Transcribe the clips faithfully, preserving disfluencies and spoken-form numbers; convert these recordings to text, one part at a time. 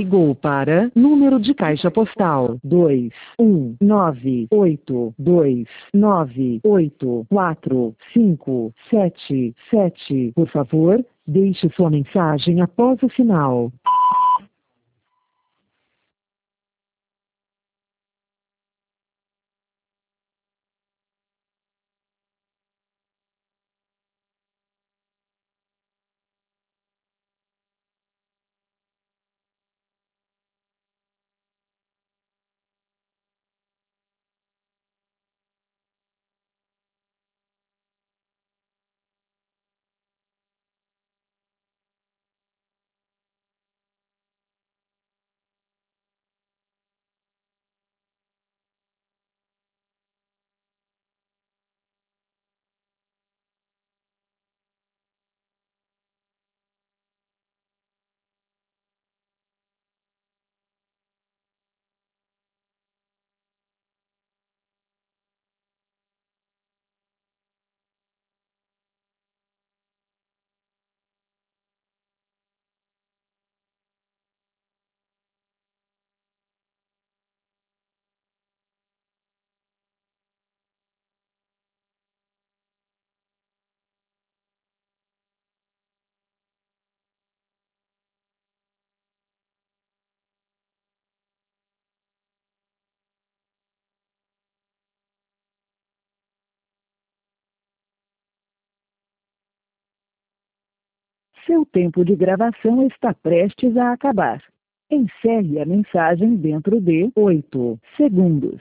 ligou para número de caixa postal dois um nove oito dois nove oito quatro cinco sete sete. Por favor, deixe sua mensagem após o sinal. Seu tempo de gravação está prestes a acabar. Encerre a mensagem dentro de oito segundos.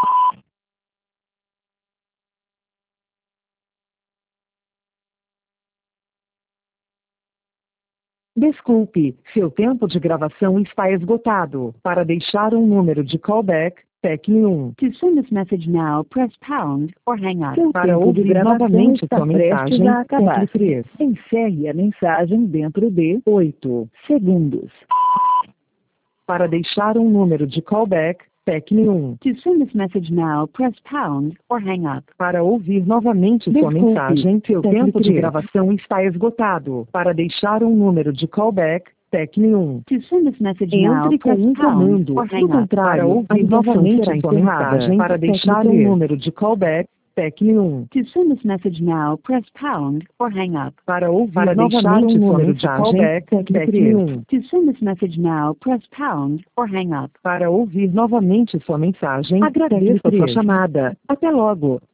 Desculpe, seu tempo de gravação está esgotado. Para deixar um número de callback, tecle um. To send this message now, press pound or hang up. Seu Para tempo de ouvir gravação novamente está sua prestes mensagem, a acabar. tecle três. Encerre a mensagem dentro de oito segundos. Para deixar um número de callback, tecle um. To send this message now, press pound or hang up. Para ouvir novamente sua Desculpe, mensagem, seu tecle tempo de três. gravação está esgotado. Para deixar um número de callback, tecle um. To send this message now, Entre com press um pound comando. or Do hang up. contrário, Para a ouvir ligação novamente será sua encerrada. mensagem, Para tecle deixar um três. número de callback, tecle um. To send this message now, press pound or hang up. Para ouvir Para novamente deixar um sua número de mensagem, callback, tecle tecle três. um. To send this message now, press pound or hang up. Para ouvir novamente sua mensagem, Agradeço tecle a sua três. chamada. Até logo.